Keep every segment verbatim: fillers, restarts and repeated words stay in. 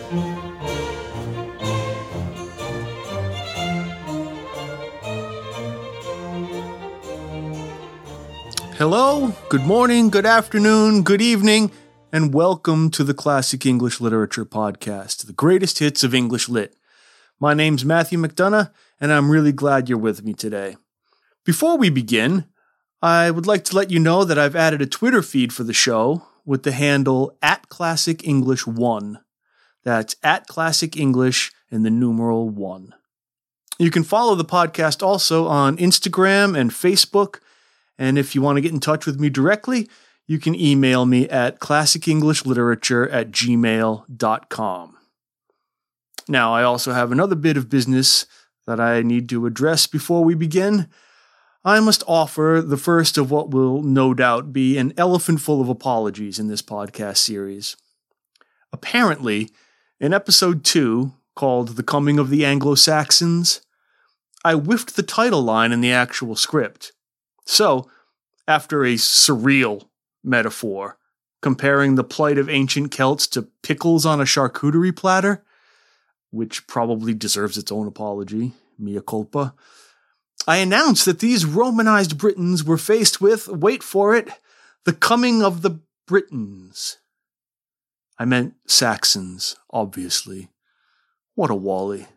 Hello, good morning, good afternoon, good evening, and welcome to the Classic English Literature Podcast, the greatest hits of English Lit. My name's Matthew McDonough, and I'm really glad you're with me today. Before we begin, I would like to let you know that I've added a Twitter feed for the show with the handle at Classic English one. That's at Classic English and the numeral one. You can follow the podcast also on Instagram and Facebook. And if you want to get in touch with me directly, you can email me at classicenglish.literature at gmail dot com. Now, I also have another bit of business that I need to address before we begin. I must offer the first of what will no doubt be an elephant full of apologies in this podcast series. Apparently, in episode two, called The Coming of the Anglo-Saxons, I whiffed the title line in the actual script. So, after a surreal metaphor, comparing the plight of ancient Celts to pickles on a charcuterie platter, which probably deserves its own apology, mea culpa, I announced that these Romanized Britons were faced with, wait for it, the coming of the Britons. I meant Saxons, obviously. What a wally.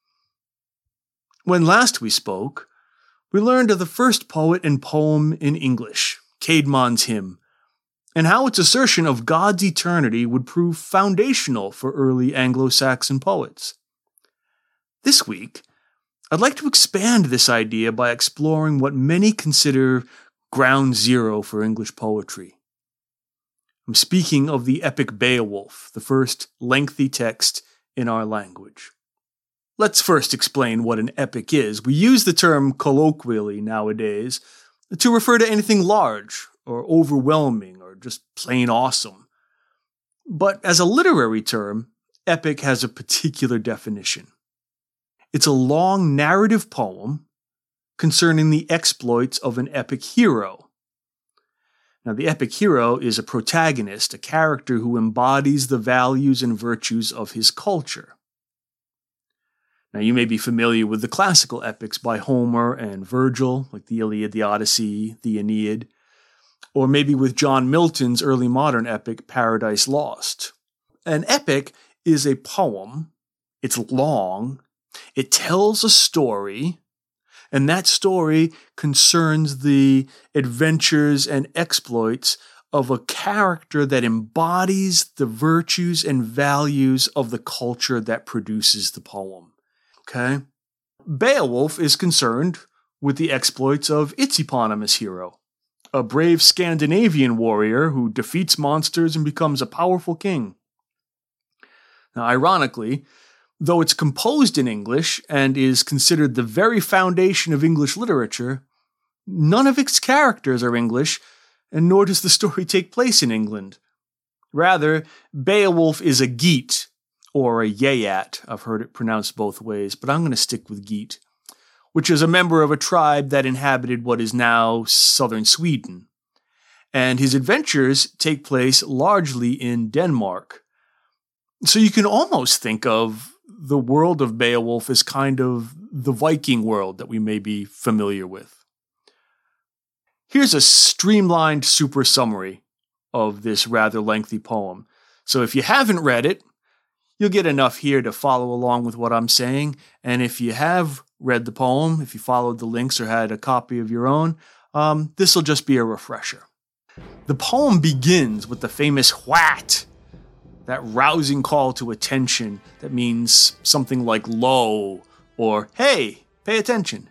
When last we spoke, we learned of the first poet and poem in English, Caedmon's Hymn, and how its assertion of God's eternity would prove foundational for early Anglo-Saxon poets. This week, I'd like to expand this idea by exploring what many consider ground zero for English poetry. I'm speaking of the epic Beowulf, the first lengthy text in our language. Let's first explain what an epic is. We use the term colloquially nowadays to refer to anything large or overwhelming or just plain awesome. But as a literary term, epic has a particular definition. It's a long narrative poem concerning the exploits of an epic hero. Now, the epic hero is a protagonist, a character who embodies the values and virtues of his culture. Now, you may be familiar with the classical epics by Homer and Virgil, like the Iliad, the Odyssey, the Aeneid, or maybe with John Milton's early modern epic, Paradise Lost. An epic is a poem, it's long, it tells a story, and that story concerns the adventures and exploits of a character that embodies the virtues and values of the culture that produces the poem. Okay? Beowulf is concerned with the exploits of its eponymous hero, a brave Scandinavian warrior who defeats monsters and becomes a powerful king. Now, ironically, though it's composed in English and is considered the very foundation of English literature, none of its characters are English, and nor does the story take place in England. Rather, Beowulf is a Geat, or a Yayat. I've heard it pronounced both ways, but I'm going to stick with Geat, which is a member of a tribe that inhabited what is now southern Sweden. And his adventures take place largely in Denmark. So you can almost think of the world of Beowulf as kind of the Viking world that we may be familiar with. Here's a streamlined super summary of this rather lengthy poem. So if you haven't read it, you'll get enough here to follow along with what I'm saying. And if you have read the poem, if you followed the links or had a copy of your own, um, this will just be a refresher. The poem begins with the famous what, that rousing call to attention that means something like lo or hey, pay attention.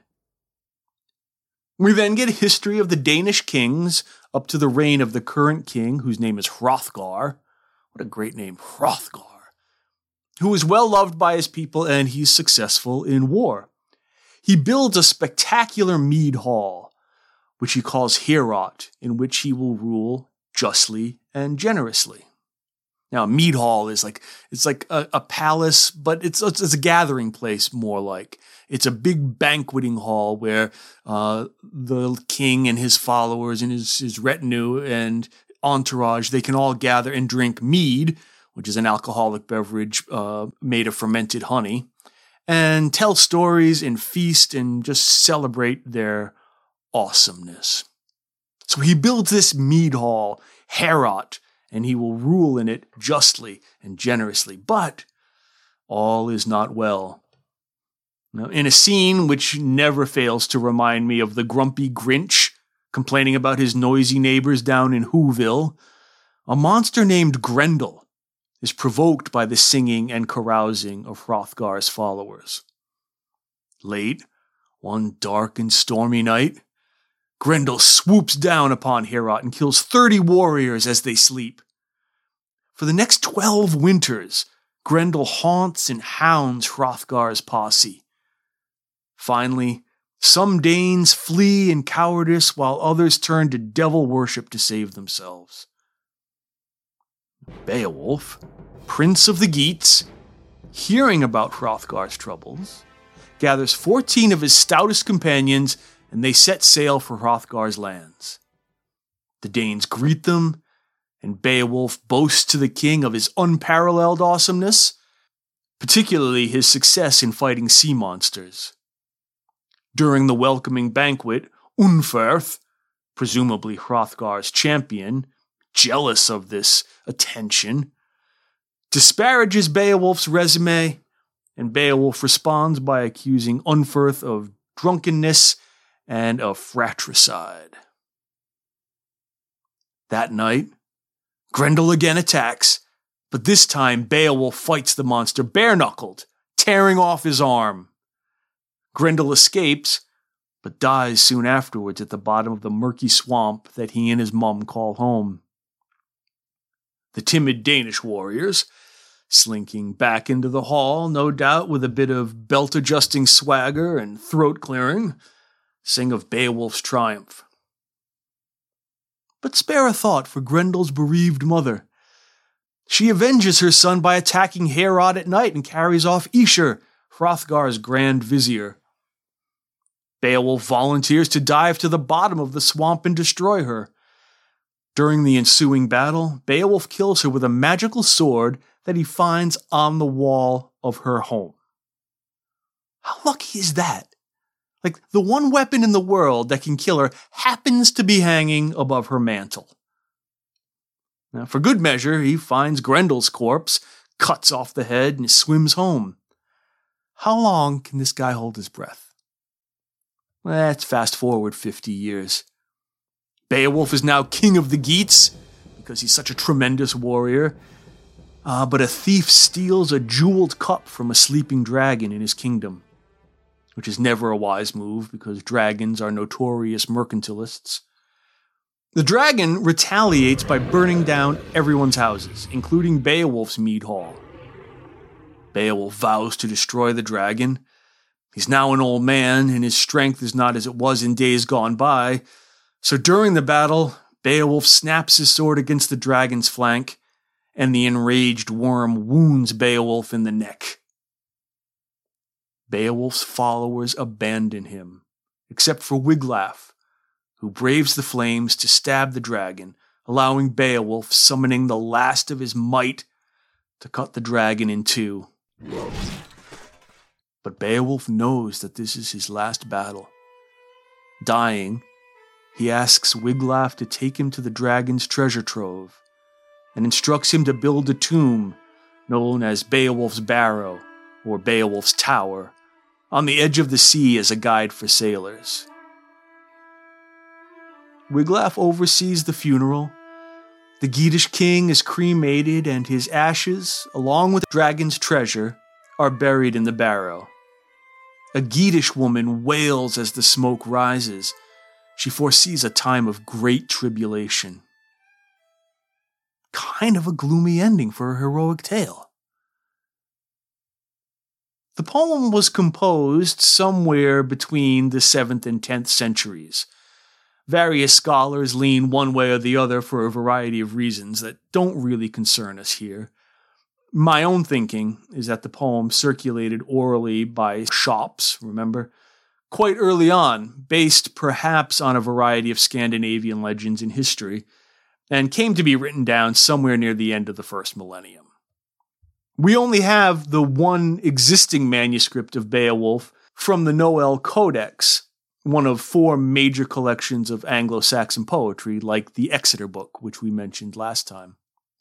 We then get a history of the Danish kings up to the reign of the current king, whose name is Hrothgar. What a great name, Hrothgar. Who is well loved by his people, and he's successful in war. He builds a spectacular mead hall, which he calls Heorot, in which he will rule justly and generously. Now, mead hall is like, it's like a, a palace, but it's, it's a gathering place more like. It's a big banqueting hall where uh, the king and his followers and his, his retinue and entourage, they can all gather and drink mead, which is an alcoholic beverage uh, made of fermented honey, and tell stories and feast and just celebrate their awesomeness. So he builds this mead hall, Heorot, and he will rule in it justly and generously. But all is not well. Now, in a scene which never fails to remind me of the grumpy Grinch complaining about his noisy neighbors down in Whoville, a monster named Grendel is provoked by the singing and carousing of Hrothgar's followers. Late, one dark and stormy night, Grendel swoops down upon Heorot and kills thirty warriors as they sleep. For the next twelve winters, Grendel haunts and hounds Hrothgar's posse. Finally, some Danes flee in cowardice while others turn to devil worship to save themselves. Beowulf, prince of the Geats, hearing about Hrothgar's troubles, gathers fourteen of his stoutest companions and they set sail for Hrothgar's lands. The Danes greet them, and Beowulf boasts to the king of his unparalleled awesomeness, particularly his success in fighting sea monsters. During the welcoming banquet, Unferth, presumably Hrothgar's champion, jealous of this attention, disparages Beowulf's resume, and Beowulf responds by accusing Unferth of drunkenness and of fratricide. That night, Grendel again attacks, but this time Beowulf fights the monster bare-knuckled, tearing off his arm. Grendel escapes, but dies soon afterwards at the bottom of the murky swamp that he and his mum call home. The timid Danish warriors, slinking back into the hall, no doubt with a bit of belt-adjusting swagger and throat-clearing, sing of Beowulf's triumph. But spare a thought for Grendel's bereaved mother. She avenges her son by attacking Heorot at night and carries off Esher, Hrothgar's grand vizier. Beowulf volunteers to dive to the bottom of the swamp and destroy her. During the ensuing battle, Beowulf kills her with a magical sword that he finds on the wall of her home. How lucky is that? Like, the one weapon in the world that can kill her happens to be hanging above her mantle. Now, for good measure, he finds Grendel's corpse, cuts off the head, and swims home. How long can this guy hold his breath? Let's fast forward fifty years. Beowulf is now king of the Geats, because he's such a tremendous warrior. Uh, but a thief steals a jeweled cup from a sleeping dragon in his kingdom, which is never a wise move because dragons are notorious mercantilists. The dragon retaliates by burning down everyone's houses, including Beowulf's mead hall. Beowulf vows to destroy the dragon. He's now an old man, and his strength is not as it was in days gone by. So during the battle, Beowulf snaps his sword against the dragon's flank, and the enraged worm wounds Beowulf in the neck. Beowulf's followers abandon him, except for Wiglaf, who braves the flames to stab the dragon, allowing Beowulf, summoning the last of his might, to cut the dragon in two. But Beowulf knows that this is his last battle. Dying, he asks Wiglaf to take him to the dragon's treasure trove, and instructs him to build a tomb known as Beowulf's Barrow, or Beowulf's Tower, on the edge of the sea as a guide for sailors. Wiglaf oversees the funeral. The Geatish king is cremated, and his ashes, along with the dragon's treasure, are buried in the barrow. A Geatish woman wails as the smoke rises. She foresees a time of great tribulation. Kind of a gloomy ending for a heroic tale. The poem was composed somewhere between the seventh and tenth centuries. Various scholars lean one way or the other for a variety of reasons that don't really concern us here. My own thinking is that the poem circulated orally by shops, remember, quite early on, based perhaps on a variety of Scandinavian legends in history, and came to be written down somewhere near the end of the first millennium. We only have the one existing manuscript of Beowulf from the Noel Codex, one of four major collections of Anglo-Saxon poetry, like the Exeter Book, which we mentioned last time.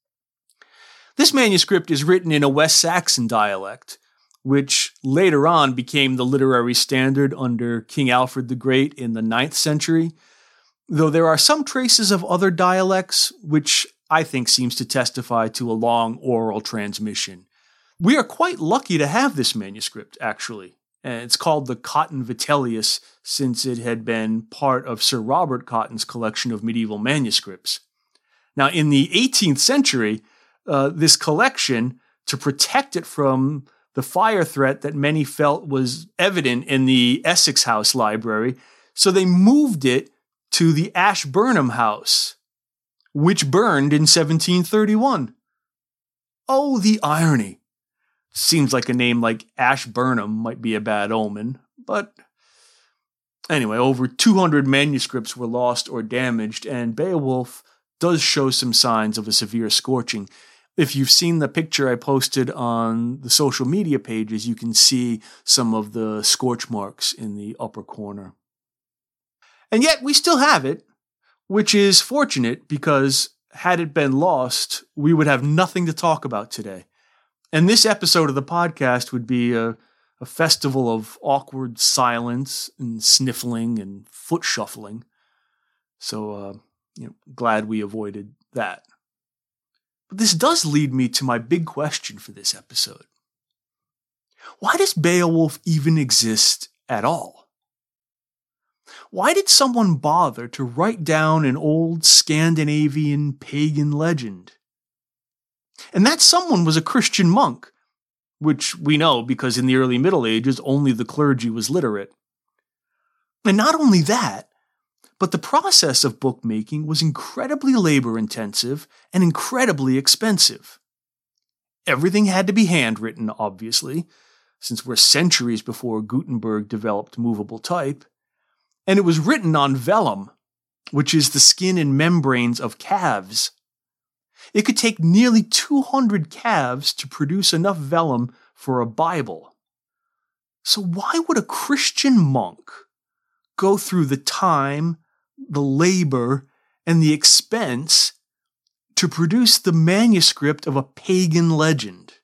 This manuscript is written in a West Saxon dialect, which later on became the literary standard under King Alfred the Great in the ninth century, though there are some traces of other dialects, which I think seems to testify to a long oral transmission. We are quite lucky to have this manuscript, actually. And it's called the Cotton Vitellius, since it had been part of Sir Robert Cotton's collection of medieval manuscripts. Now, in the eighteenth century, uh, this collection, to protect it from the fire threat that many felt was evident in the Essex House Library, so they moved it to the Ashburnham House, which burned in seventeen thirty-one. Oh, the irony. Seems like a name like Ashburnham might be a bad omen, but anyway, over two hundred manuscripts were lost or damaged, and Beowulf does show some signs of a severe scorching. If you've seen the picture I posted on the social media pages, you can see some of the scorch marks in the upper corner. And yet we still have it, which is fortunate because had it been lost, we would have nothing to talk about today. And this episode of the podcast would be a, a festival of awkward silence and sniffling and foot shuffling. So, uh, you know, glad we avoided that. But this does lead me to my big question for this episode. Why does Beowulf even exist at all? Why did someone bother to write down an old Scandinavian pagan legend? And that someone was a Christian monk, which we know because in the early Middle Ages, only the clergy was literate. And not only that, but the process of bookmaking was incredibly labor-intensive and incredibly expensive. Everything had to be handwritten, obviously, since we're centuries before Gutenberg developed movable type, and it was written on vellum, which is the skin and membranes of calves. It could take nearly two hundred calves to produce enough vellum for a Bible. So why would a Christian monk go through the time, the labor, and the expense to produce the manuscript of a pagan legend?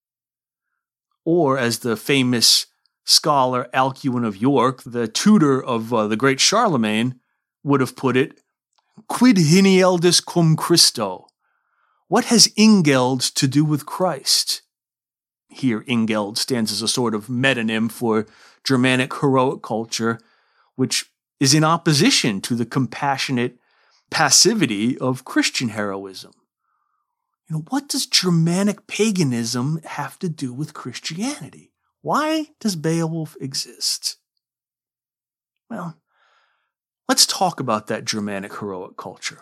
Or, as the famous scholar Alcuin of York, the tutor of uh, the great Charlemagne, would have put it, quid Hinialdus cum Christo? What has Ingeld to do with Christ? Here, Ingeld stands as a sort of metonym for Germanic heroic culture, which is in opposition to the compassionate passivity of Christian heroism. You know, what does Germanic paganism have to do with Christianity? Why does Beowulf exist? Well, let's talk about that Germanic heroic culture.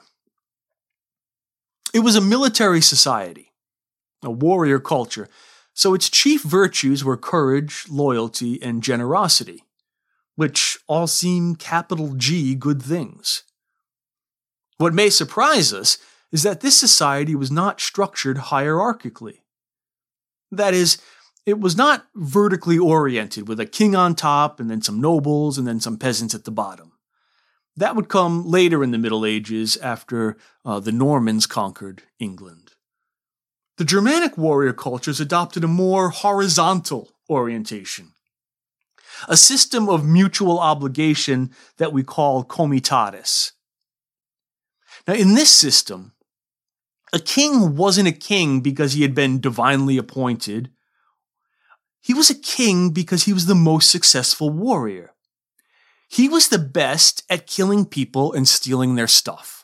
It was a military society, a warrior culture, so its chief virtues were courage, loyalty, and generosity, which all seem capital G good things. What may surprise us is that this society was not structured hierarchically. That is, it was not vertically oriented with a king on top and then some nobles and then some peasants at the bottom. That would come later in the Middle Ages after uh, the Normans conquered England. The Germanic warrior cultures adopted a more horizontal orientation, a system of mutual obligation that we call comitatus. Now, in this system, a king wasn't a king because he had been divinely appointed. He was a king because he was the most successful warrior. He was the best at killing people and stealing their stuff.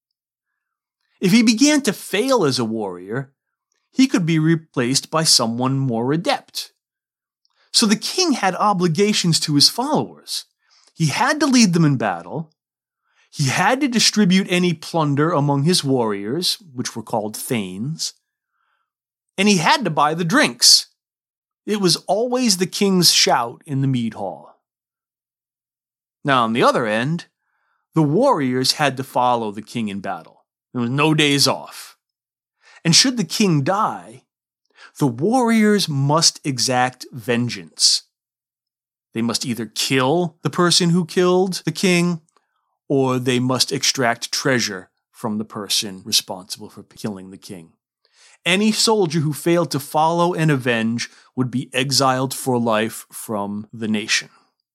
If he began to fail as a warrior, he could be replaced by someone more adept. So the king had obligations to his followers. He had to lead them in battle. He had to distribute any plunder among his warriors, which were called thanes. And he had to buy the drinks. It was always the king's shout in the mead hall. Now, on the other end, the warriors had to follow the king in battle. There was no days off. And should the king die, the warriors must exact vengeance. They must either kill the person who killed the king, or they must extract treasure from the person responsible for killing the king. Any soldier who failed to follow and avenge would be exiled for life from the nation.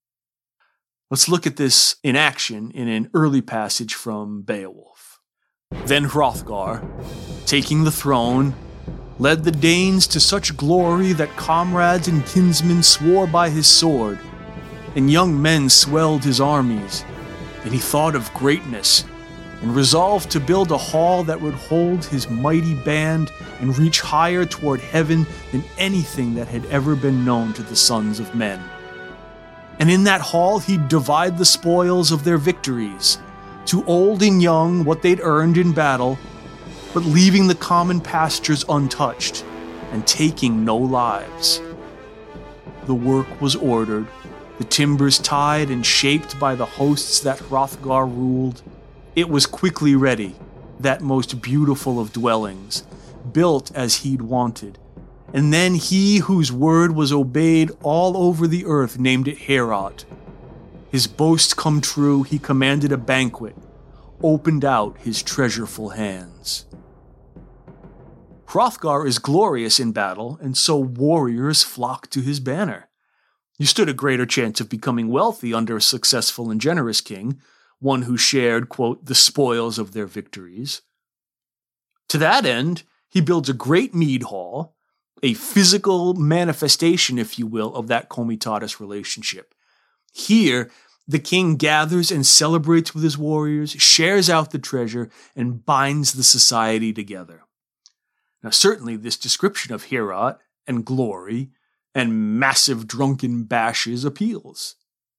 Let's look at this in action in an early passage from Beowulf. Then Hrothgar, taking the throne, led the Danes to such glory that comrades and kinsmen swore by his sword, and young men swelled his armies, and he thought of greatness, and resolved to build a hall that would hold his mighty band and reach higher toward heaven than anything that had ever been known to the sons of men. And in that hall he'd divide the spoils of their victories, to old and young what they'd earned in battle, but leaving the common pastures untouched, and taking no lives. The work was ordered, the timbers tied and shaped by the hosts that Hrothgar ruled. It was quickly ready, that most beautiful of dwellings, built as he'd wanted. And then he whose word was obeyed all over the earth named it Heorot. His boast come true, he commanded a banquet, opened out his treasureful hands. Hrothgar is glorious in battle, and so warriors flock to his banner. You stood a greater chance of becoming wealthy under a successful and generous king, one who shared, quote, the spoils of their victories. To that end, he builds a great mead hall, a physical manifestation, if you will, of that comitatus relationship. Here, the king gathers and celebrates with his warriors, shares out the treasure, and binds the society together. Now, certainly this description of Heorot and glory and massive drunken bashes appeals.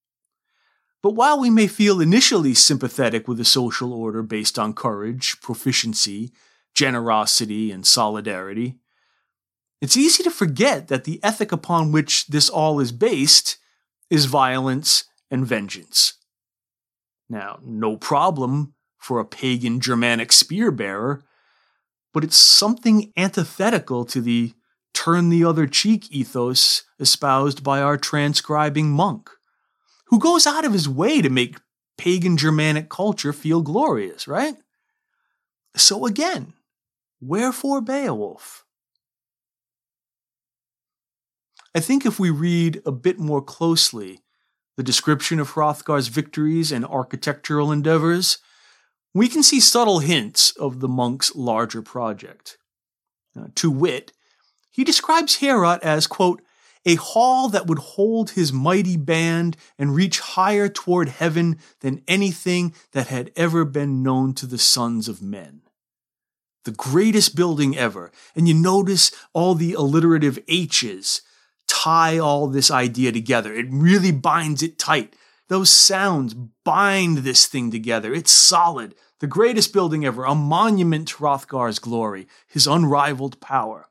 But while we may feel initially sympathetic with a social order based on courage, proficiency, generosity, and solidarity, it's easy to forget that the ethic upon which this all is based is violence and vengeance. Now, no problem for a pagan Germanic spear-bearer, but it's something antithetical to the turn-the-other-cheek ethos espoused by our transcribing monk, who goes out of his way to make pagan Germanic culture feel glorious, right? So again, wherefore Beowulf? I think if we read a bit more closely the description of Hrothgar's victories and architectural endeavors, we can see subtle hints of the monk's larger project. Uh, to wit, he describes Heorot as, quote, a hall that would hold his mighty band and reach higher toward heaven than anything that had ever been known to the sons of men. The greatest building ever. And you notice all the alliterative H's tie all this idea together. It really binds it tight. Those sounds bind this thing together. It's solid. The greatest building ever. A monument to Hrothgar's glory, his unrivaled power.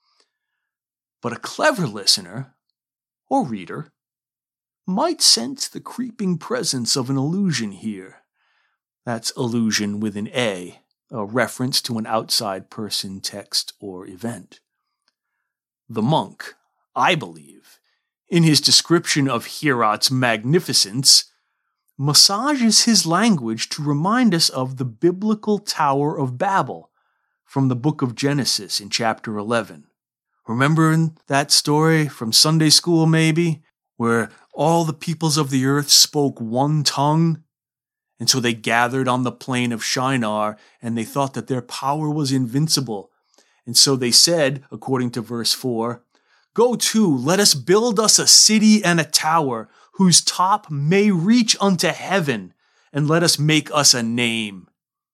But a clever listener, or reader, might sense the creeping presence of an illusion here. That's illusion with an A, a reference to an outside person, text, or event. The monk, I believe, in his description of Heorot's magnificence, massages his language to remind us of the biblical Tower of Babel from the book of Genesis in chapter eleven. Remember that story from Sunday school, maybe, where all the peoples of the earth spoke one tongue? And so they gathered on the plain of Shinar, and they thought that their power was invincible. And so they said, according to verse four, go to, let us build us a city and a tower, whose top may reach unto heaven, and let us make us a name.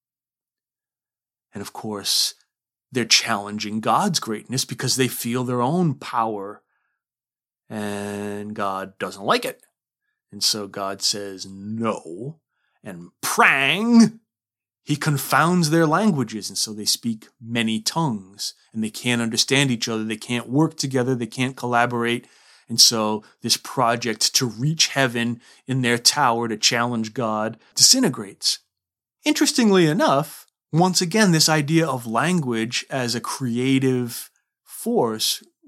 And of course, they're challenging God's greatness because they feel their own power. And God doesn't like it. And so God says no. And prang, he confounds their languages. And so they speak many tongues. And they can't understand each other. They can't work together. They can't collaborate. And so this project to reach heaven in their tower to challenge God disintegrates. Interestingly enough, once again, this idea of language as a creative force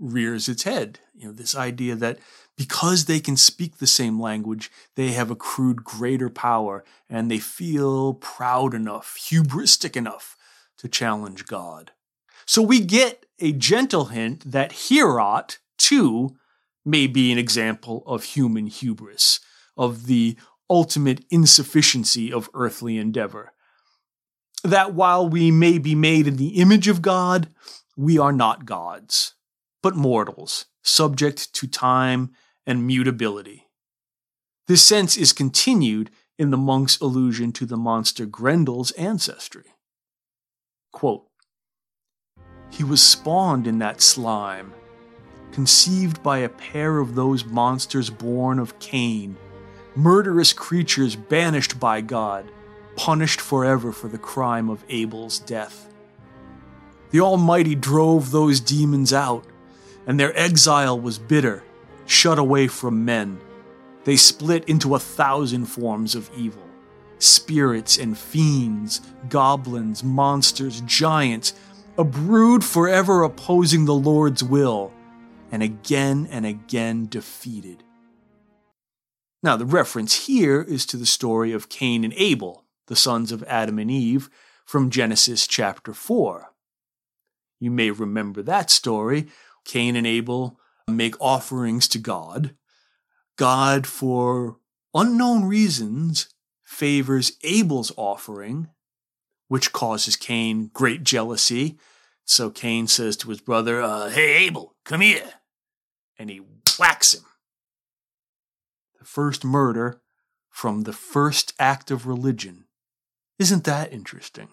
rears its head. You know, this idea that because they can speak the same language, they have accrued greater power and they feel proud enough, hubristic enough to challenge God. So we get a gentle hint that Heorot, too, may be an example of human hubris, of the ultimate insufficiency of earthly endeavor. That while we may be made in the image of God, we are not gods, but mortals, subject to time and mutability. This sense is continued in the monk's allusion to the monster Grendel's ancestry. Quote, "He was spawned in that slime, conceived by a pair of those monsters born of Cain, murderous creatures banished by God, punished forever for the crime of Abel's death. The Almighty drove those demons out, and their exile was bitter, shut away from men. They split into a thousand forms of evil. Spirits and fiends, goblins, monsters, giants, a brood forever opposing the Lord's will, and again and again defeated." Now, the reference here is to the story of Cain and Abel, the sons of Adam and Eve, from Genesis chapter four. You may remember that story. Cain and Abel make offerings to God. God, for unknown reasons, favors Abel's offering, which causes Cain great jealousy. So Cain says to his brother, uh, "Hey, Abel, come here." And he whacks him. The first murder from the first act of religion. Isn't that interesting?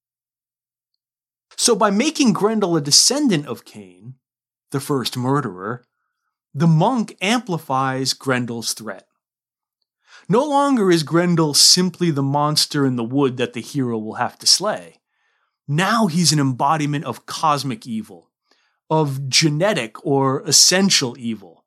So by making Grendel a descendant of Cain, the first murderer, the monk amplifies Grendel's threat. No longer is Grendel simply the monster in the wood that the hero will have to slay. Now he's an embodiment of cosmic evil, of genetic or essential evil.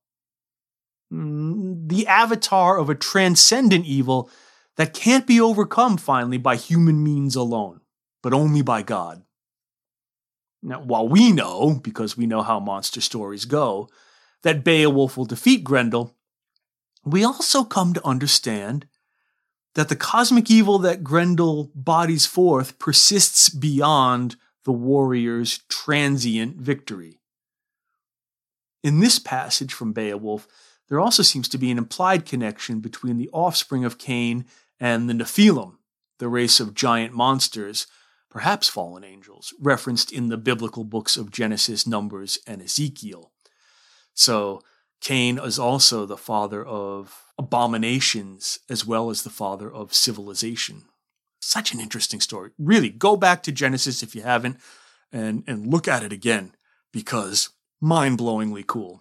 The avatar of a transcendent evil that can't be overcome finally by human means alone, but only by God. Now, while we know, because we know how monster stories go, that Beowulf will defeat Grendel, we also come to understand that the cosmic evil that Grendel bodies forth persists beyond the warrior's transient victory. In this passage from Beowulf, there also seems to be an implied connection between the offspring of Cain and the Nephilim, the race of giant monsters, perhaps fallen angels, referenced in the biblical books of Genesis, Numbers, and Ezekiel. So Cain is also the father of abominations as well as the father of civilization. Such an interesting story. Really, go back to Genesis if you haven't and, and look at it again, because mind-blowingly cool.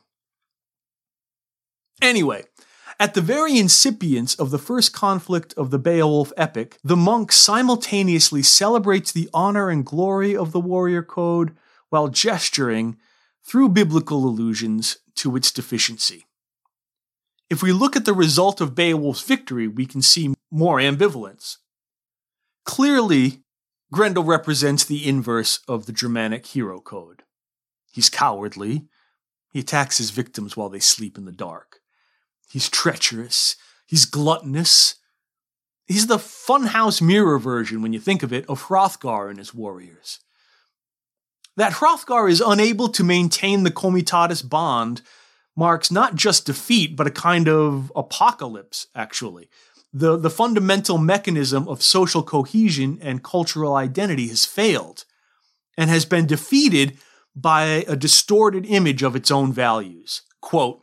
Anyway, at the very incipience of the first conflict of the Beowulf epic, the monk simultaneously celebrates the honor and glory of the warrior code while gesturing, through biblical allusions, to its deficiency. If we look at the result of Beowulf's victory, we can see more ambivalence. Clearly, Grendel represents the inverse of the Germanic hero code. He's cowardly. He attacks his victims while they sleep in the dark. He's treacherous. He's gluttonous. He's the funhouse mirror version, when you think of it, of Hrothgar and his warriors. That Hrothgar is unable to maintain the comitatus bond marks not just defeat, but a kind of apocalypse, actually. The, the fundamental mechanism of social cohesion and cultural identity has failed and has been defeated by a distorted image of its own values. Quote,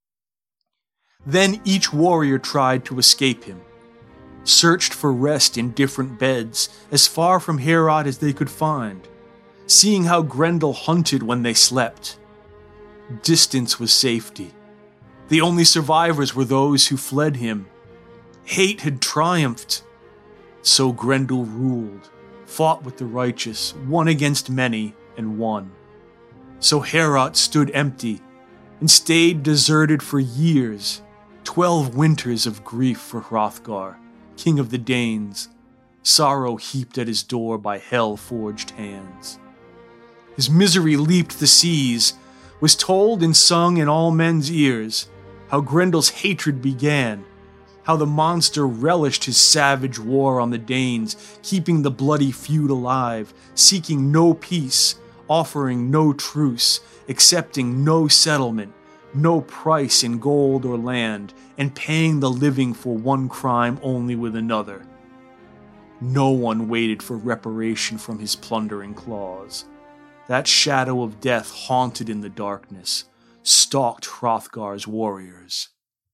"Then each warrior tried to escape him, searched for rest in different beds, as far from Heorot as they could find, seeing how Grendel hunted when they slept. Distance was safety. The only survivors were those who fled him. Hate had triumphed. So Grendel ruled, fought with the righteous, won against many, and won. So Heorot stood empty, and stayed deserted for years, twelve winters of grief for Hrothgar, king of the Danes, sorrow heaped at his door by hell-forged hands. His misery leaped the seas, was told and sung in all men's ears, how Grendel's hatred began, how the monster relished his savage war on the Danes, keeping the bloody feud alive, seeking no peace, offering no truce, accepting no settlement, no price in gold or land, and paying the living for one crime only with another. No one waited for reparation from his plundering claws. That shadow of death haunted in the darkness, stalked Hrothgar's warriors.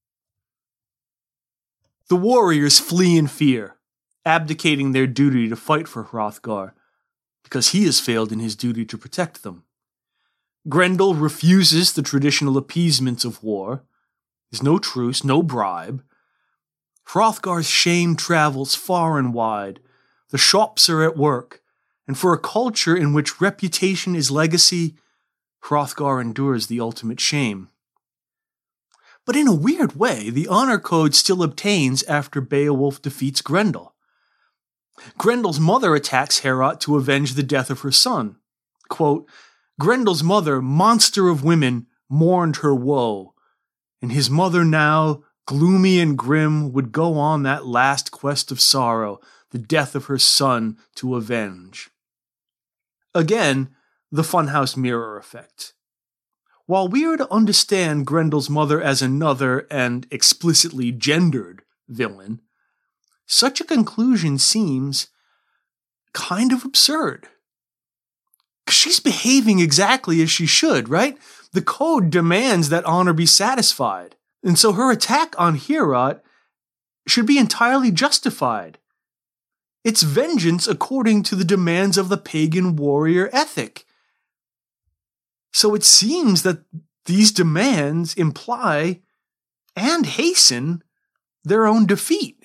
The warriors flee in fear, abdicating their duty to fight for Hrothgar, because he has failed in his duty to protect them. Grendel refuses the traditional appeasements of war. There's no truce, no bribe. Hrothgar's shame travels far and wide. The shops are at work, and for a culture in which reputation is legacy, Hrothgar endures the ultimate shame. But in a weird way, the honor code still obtains after Beowulf defeats Grendel. Grendel's mother attacks Heorot to avenge the death of her son. Quote, Grendel's mother, monster of women, mourned her woe, and his mother now, gloomy and grim, would go on that last quest of sorrow, the death of her son, to avenge. Again, the funhouse mirror effect. While we are to understand Grendel's mother as another and explicitly gendered villain, such a conclusion seems kind of absurd. She's behaving exactly as she should, right? The code demands that honor be satisfied, and so her attack on Heorot should be entirely justified. It's vengeance according to the demands of the pagan warrior ethic. So it seems that these demands imply and hasten their own defeat.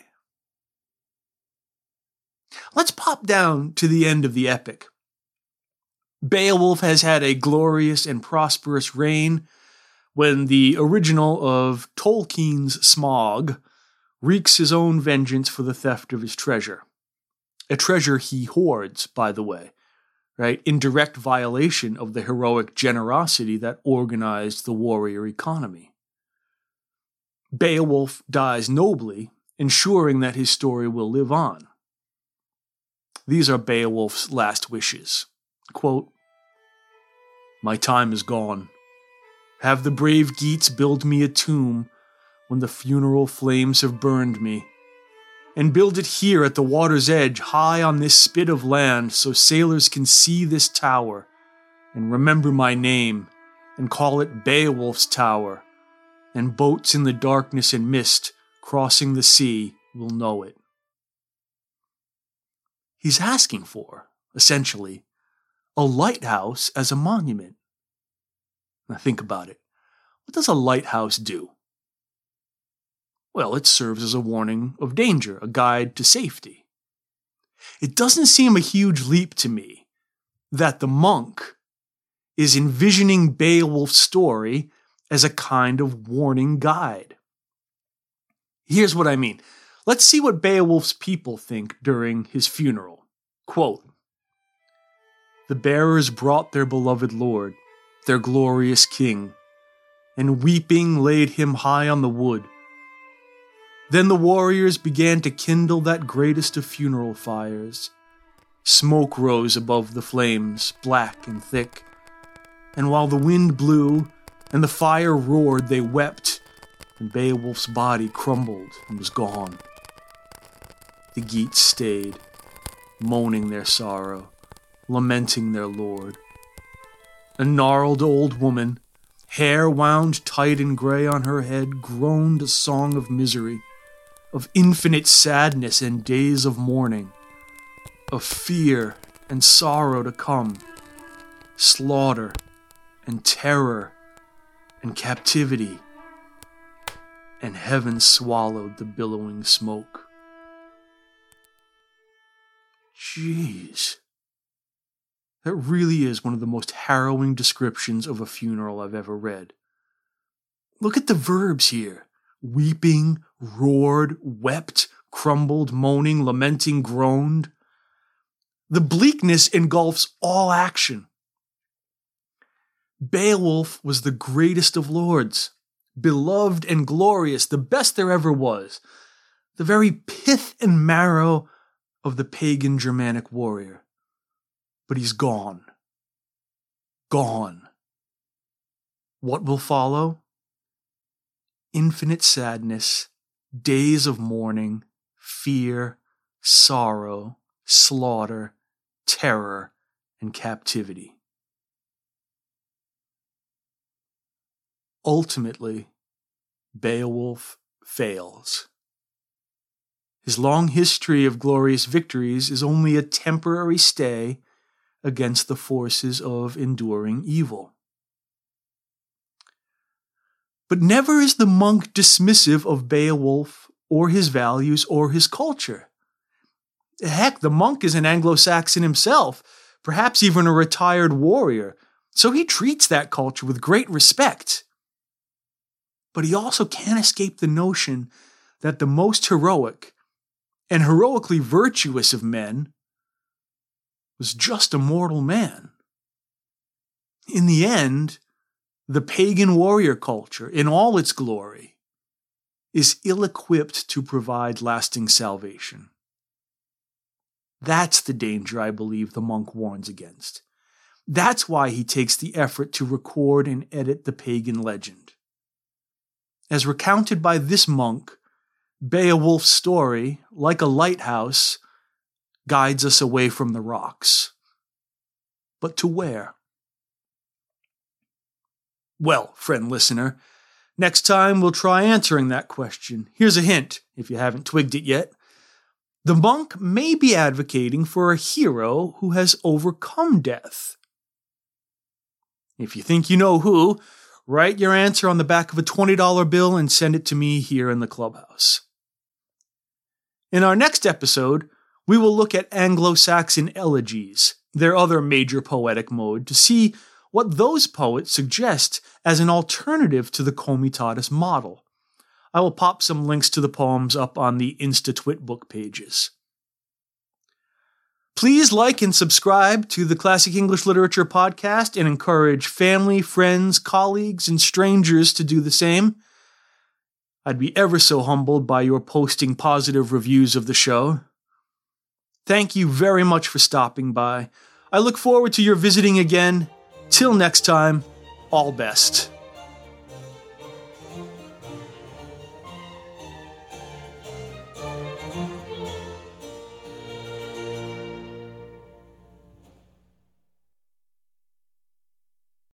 Let's pop down to the end of the epic. Beowulf has had a glorious and prosperous reign when the original of Tolkien's Smaug wreaks his own vengeance for the theft of his treasure. A treasure he hoards, by the way, right, in direct violation of the heroic generosity that organized the warrior economy. Beowulf dies nobly, ensuring that his story will live on. These are Beowulf's last wishes. Quote, my time is gone. Have the brave Geats build me a tomb when the funeral flames have burned me, and build it here at the water's edge, high on this spit of land, so sailors can see this tower and remember my name and call it Beowulf's Tower, and boats in the darkness and mist crossing the sea will know it. He's asking for, essentially, a lighthouse as a monument. Now think about it. What does a lighthouse do? Well, it serves as a warning of danger, a guide to safety. It doesn't seem a huge leap to me that the monk is envisioning Beowulf's story as a kind of warning guide. Here's what I mean. Let's see what Beowulf's people think during his funeral. Quote, the bearers brought their beloved lord, their glorious king, and weeping laid him high on the wood. Then the warriors began to kindle that greatest of funeral fires. Smoke rose above the flames, black and thick, and while the wind blew and the fire roared, they wept, and Beowulf's body crumbled and was gone. The Geats stayed, moaning their sorrow, lamenting their lord. A gnarled old woman, hair wound tight and gray on her head, groaned a song of misery, of infinite sadness and days of mourning, of fear and sorrow to come, slaughter and terror and captivity, and heaven swallowed the billowing smoke. Jeez. That really is one of the most harrowing descriptions of a funeral I've ever read. Look at the verbs here. Weeping, roared, wept, crumbled, moaning, lamenting, groaned. The bleakness engulfs all action. Beowulf was the greatest of lords, beloved and glorious, the best there ever was, the very pith and marrow of the pagan Germanic warrior. But he's gone. Gone. What will follow? Infinite sadness, days of mourning, fear, sorrow, slaughter, terror, and captivity. Ultimately, Beowulf fails. His long history of glorious victories is only a temporary stay against the forces of enduring evil. But never is the monk dismissive of Beowulf or his values or his culture. Heck, the monk is an Anglo-Saxon himself, perhaps even a retired warrior, so he treats that culture with great respect. But he also can't escape the notion that the most heroic and heroically virtuous of men was just a mortal man. In the end, the pagan warrior culture, in all its glory, is ill-equipped to provide lasting salvation. That's the danger I believe the monk warns against. That's why he takes the effort to record and edit the pagan legend. As recounted by this monk, Beowulf's story, like a lighthouse, guides us away from the rocks. But to where? Well, friend listener, next time we'll try answering that question. Here's a hint, if you haven't twigged it yet. The monk may be advocating for a hero who has overcome death. If you think you know who, write your answer on the back of a twenty dollar bill and send it to me here in the clubhouse. In our next episode, we will look at Anglo-Saxon elegies, their other major poetic mode, to see what those poets suggest as an alternative to the Comitatus model. I will pop some links to the poems up on the InstaTwit book pages. Please like and subscribe to the Classic English Literature Podcast and encourage family, friends, colleagues, and strangers to do the same. I'd be ever so humbled by your posting positive reviews of the show. Thank you very much for stopping by. I look forward to your visiting again. Till next time, all best.